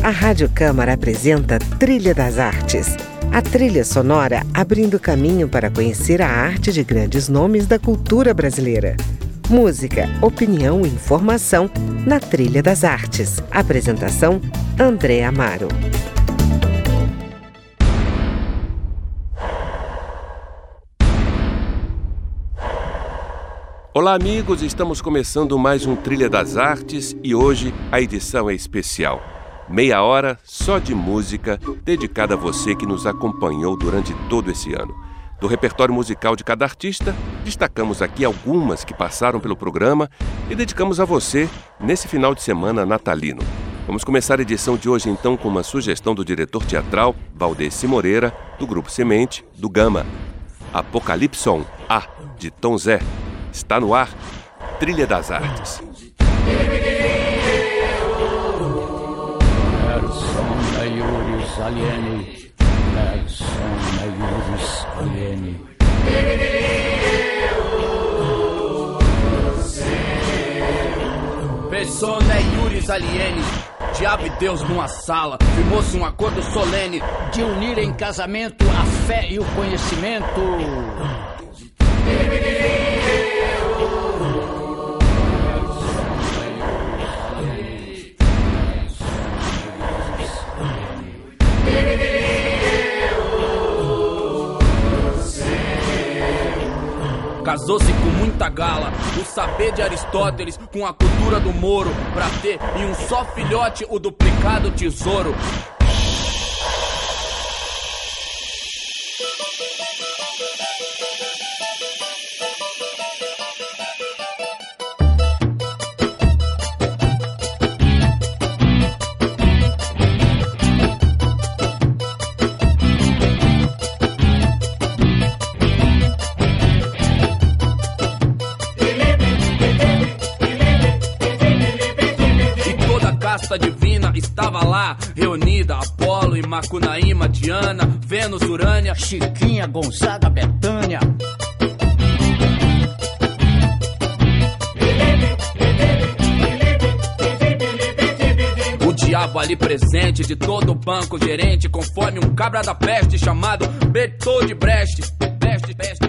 A Rádio Câmara apresenta Trilha das Artes. A trilha sonora abrindo caminho para conhecer a arte de grandes nomes da cultura brasileira. Música, opinião e informação na Trilha das Artes. Apresentação, André Amaro. Olá amigos, estamos começando mais um Trilha das Artes e hoje a edição é especial. Meia hora só de música dedicada a você que nos acompanhou durante todo esse ano. Do repertório musical de cada artista, destacamos aqui algumas que passaram pelo programa e dedicamos a você nesse final de semana natalino. Vamos começar a edição de hoje então com uma sugestão do diretor teatral Valdeci Moreira, do Grupo Semente, do Gama. Apocalipson A, de Tom Zé. Está no ar, Trilha das Artes. Persona Iuris Alieni, diabo e Deus numa sala, firmou-se um acordo solene de unir em casamento a fé e o conhecimento. Casou-se com muita gala o saber de Aristóteles com a cultura do Moro, pra ter em um só filhote o duplicado tesouro. Divina estava lá, reunida Apolo e Macunaíma, Diana, Vênus, Urânia, Chiquinha, Gonzaga, Betânia. O diabo ali presente, de todo o banco gerente, conforme um cabra da peste chamado Bertold de Brecht. Bertold de Brecht.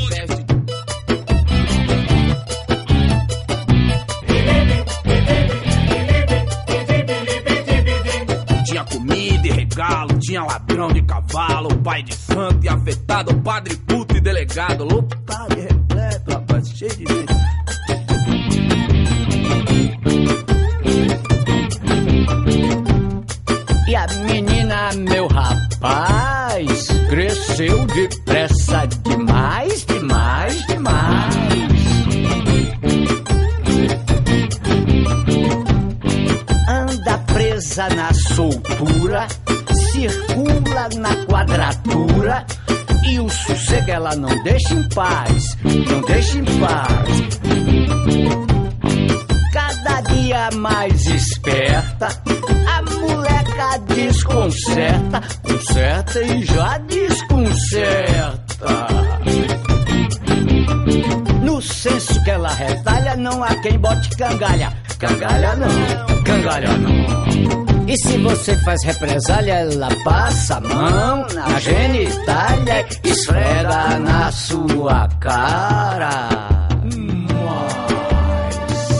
Comida e regalo, tinha ladrão de cavalo, pai de santo e afetado, padre puto e delegado, lotado e repleto, rapaz, cheio de gente. E a menina, meu rapaz, cresceu depressa demais, demais, demais. Na soltura, circula na quadratura e o sossego ela não deixa em paz, não deixa em paz. Cada dia mais esperta, a moleca desconcerta, conserta e já desconcerta. No senso que ela retalha, não há quem bote cangalha. Cangalha não, cangalha não. E se você faz represália, ela passa a mão na genitália e esfrega na sua cara. Mas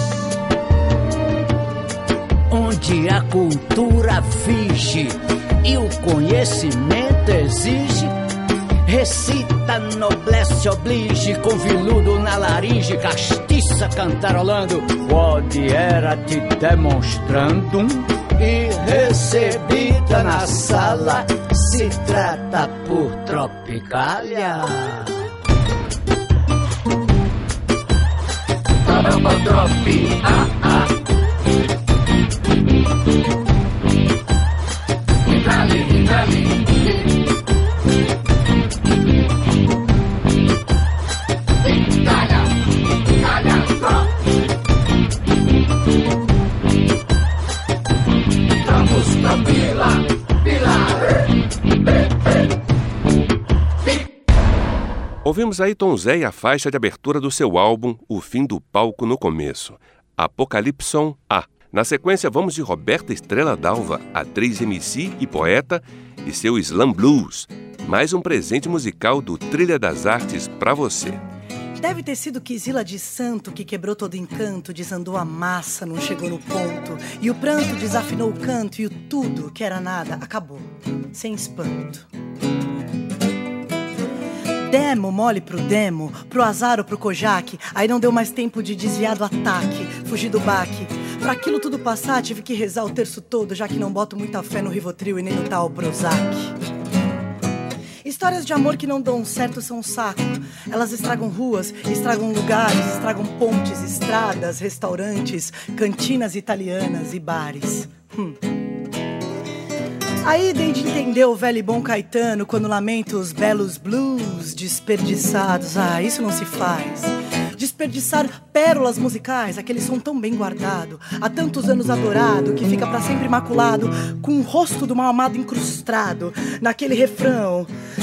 onde a cultura finge e o conhecimento exige, recita, noblesse, oblige, com viludo na laringe, castiça cantarolando, pode era te demonstrando, e recebida na sala, se trata por tropicália. Tropi, Ouvimos aí Tom Zé e a faixa de abertura do seu álbum O Fim do Palco no Começo, Apocalipson A, Na sequência, vamos de Roberta Estrela Dalva, atriz, MC e poeta, e seu Slam Blues. Mais um presente musical do Trilha das Artes para você. Deve ter sido Quisila de Santo que quebrou todo encanto, desandou a massa, não chegou no ponto. E o pranto desafinou o canto e o tudo, que era nada, acabou, sem espanto. Demo, mole pro demo, pro azar ou pro Kojak. Aí não deu mais tempo de desviar do ataque, fugir do baque. Pra aquilo tudo passar, tive que rezar o terço todo, já que não boto muita fé no Rivotril e nem no tal Prozac. Histórias de amor que não dão certo são um saco. Elas estragam ruas, estragam lugares, estragam pontes, estradas, restaurantes, cantinas italianas e bares. Aí dei de entender o velho e bom Caetano quando lamenta os belos blues desperdiçados. Ah, isso não se faz. Desperdiçar pérolas musicais, aquele som tão bem guardado, há tantos anos adorado, que fica pra sempre imaculado, com o rosto do mal amado incrustado, naquele refrão,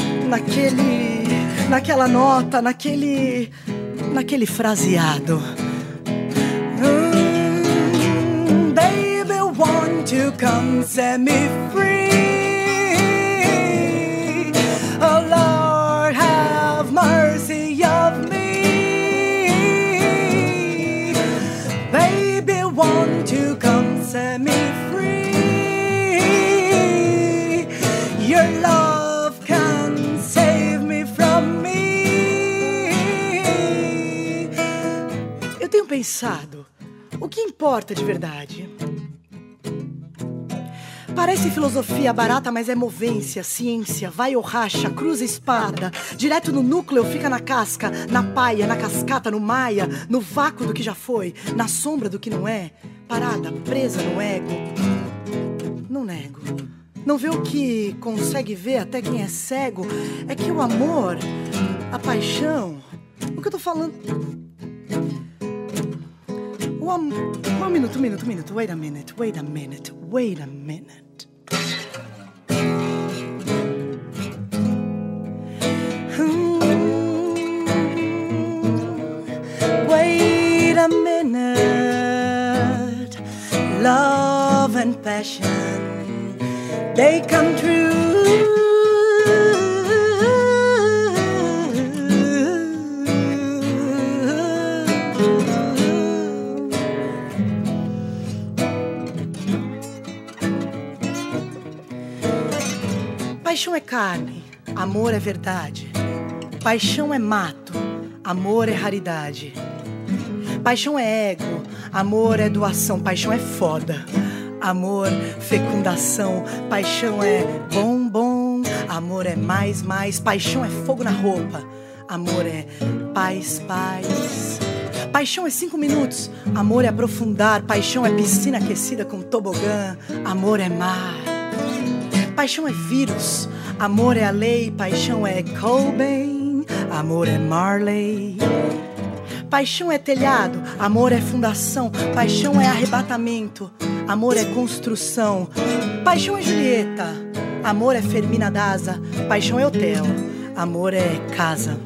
naquela nota, naquele fraseado. Baby, won't you come set me free? Oh Lord, have mercy of me. Baby, won't you come set me free? Your love can save me from me. Eu tenho pensado, o que importa de verdade? Parece filosofia barata, mas é movência, ciência, vai ou racha, cruza espada, direto no núcleo, fica na casca, na paia, na cascata, no maia, no vácuo do que já foi, na sombra do que não é, parada, presa no ego. Não nego. Não vê o que consegue ver até quem é cego. É que o amor, a paixão, o que eu tô falando... Um minuto. Wait a minute. Wait a minute. Love and passion, they come true. Paixão é carne, amor é verdade. Paixão é mato, amor é raridade. Paixão é ego, amor é doação. Paixão é foda, amor, fecundação. Paixão é bom, amor é mais. Paixão é fogo na roupa, amor é paz. Paixão é 5 minutos, amor é aprofundar. Paixão é piscina aquecida com tobogã, amor é mar. Paixão é vírus, amor é a lei. Paixão é Cobain, amor é Marley. Paixão é telhado, amor é fundação. Paixão é arrebatamento, amor é construção. Paixão é Julieta, amor é Fermina Daza. Paixão é hotel, amor é casa.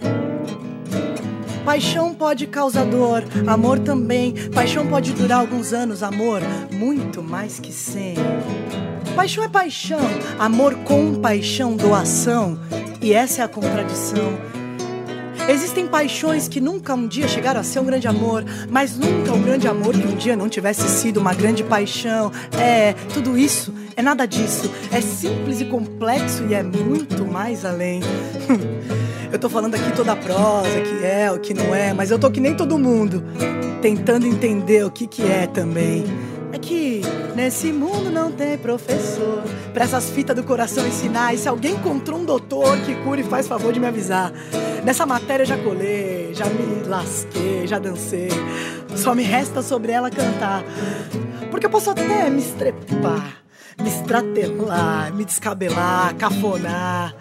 Paixão pode causar dor, amor também. Paixão pode durar alguns anos, amor muito mais que 100. Paixão é paixão, amor com paixão, doação. E essa é a contradição. Existem paixões que nunca um dia chegaram a ser um grande amor, mas nunca um grande amor que um dia não tivesse sido uma grande paixão. Tudo isso é nada disso. É simples e complexo e é muito mais além. Eu tô falando aqui toda a prosa, que é, o que não é, mas eu tô que nem todo mundo, tentando entender o que é também. É que nesse mundo não tem professor pra essas fitas do coração ensinar. E se alguém encontrou um doutor que cura e faz favor de me avisar. Nessa matéria eu já colei, já me lasquei, já dancei. Só me resta sobre ela cantar. Porque eu posso até me estrepar, me estratelar, me descabelar, cafonar.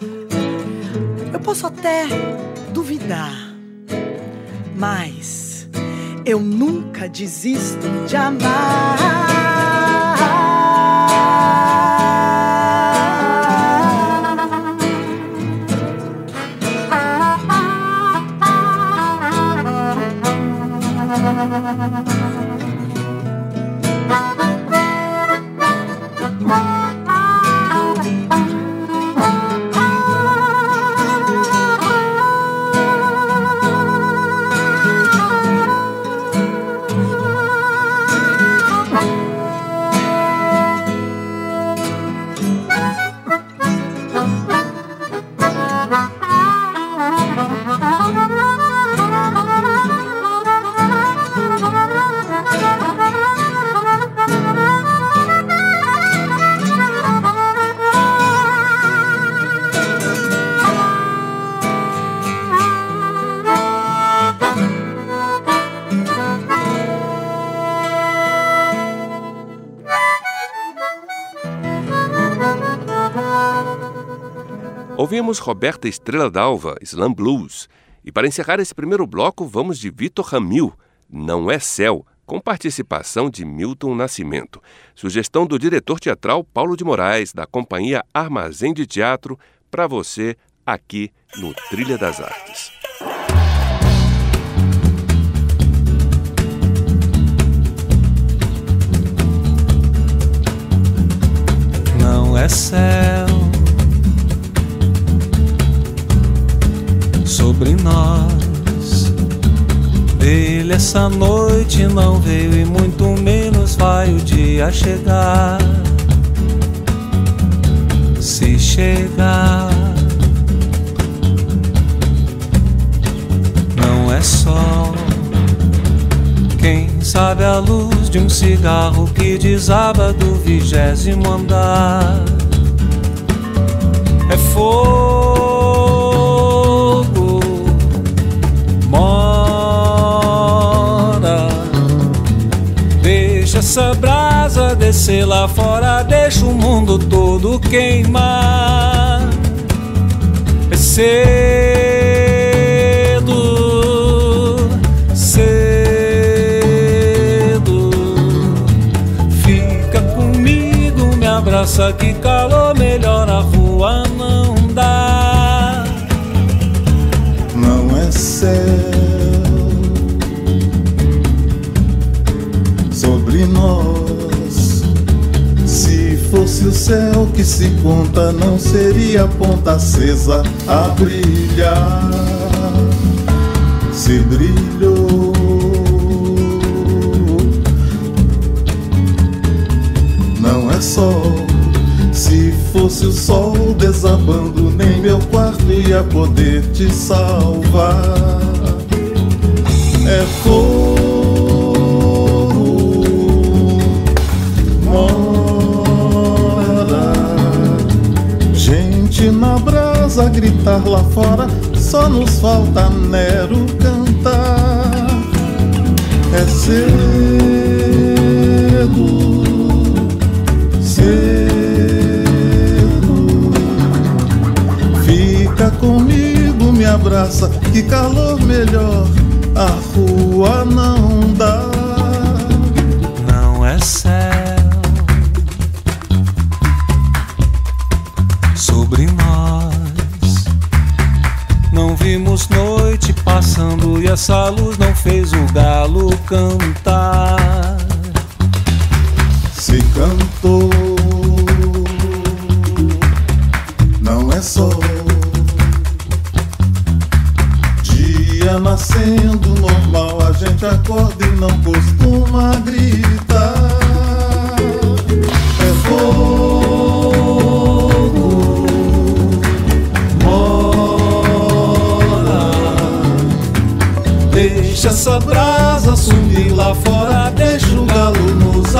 Eu posso até duvidar, mas eu nunca desisto de amar. Ouvimos Roberta Estrela Dalva, Slam Blues. E para encerrar esse primeiro bloco, vamos de Vitor Ramil, Não é Céu, com participação de Milton Nascimento. Sugestão do diretor teatral Paulo de Moraes, da companhia Armazém de Teatro, para você aqui no Trilha das Artes. Não é céu sobre nós, dele essa noite não veio e muito menos vai o dia chegar. Se chegar, não é sol, quem sabe a luz de um cigarro que desaba do 20º andar. É fogo, mora, deixa essa brasa descer lá fora, deixa o mundo todo queimar. É cedo, cedo, fica comigo, me abraça, que calor, melhor a rua não dá. Não é céu sobre nós, se fosse o céu que se conta, não seria ponta acesa a brilhar. Se brilhou, não é sol. Se fosse o sol desabando, nem meu quarto ia poder te salvar. É fogo, mora, gente na brasa a gritar lá fora, só nos falta Nero cantar. É cedo, cedo, fica comigo, me abraça, que calor, melhor a rua não dá. Não é céu sobre nós, não vimos noite passando e essa luz não fez o galo cantar. Se cantou, não é sol. Dia nascendo normal, a gente acorda e não costuma gritar. É fogo, mora, deixa essa brasa subir lá fora, deixa o galo nos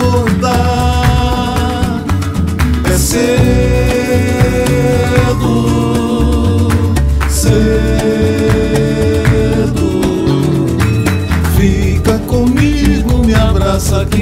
acordar. É cedo, cedo, fica comigo, me abraça,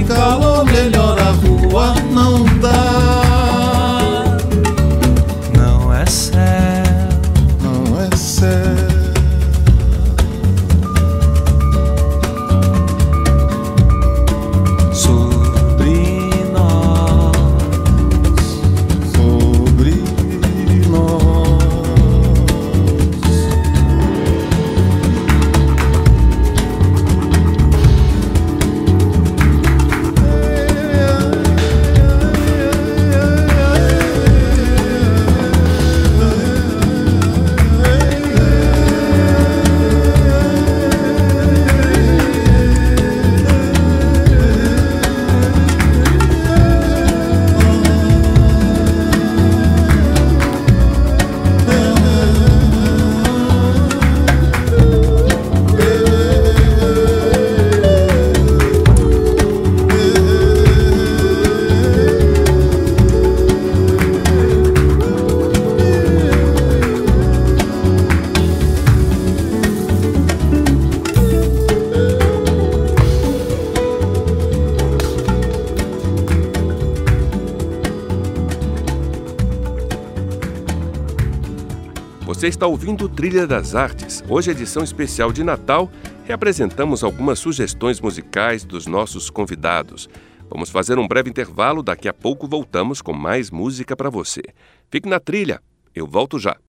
Você está ouvindo Trilha das Artes. Hoje, edição especial de Natal, reapresentamos algumas sugestões musicais dos nossos convidados. Vamos fazer um breve intervalo, daqui a pouco voltamos com mais música para você. Fique na trilha, eu volto já.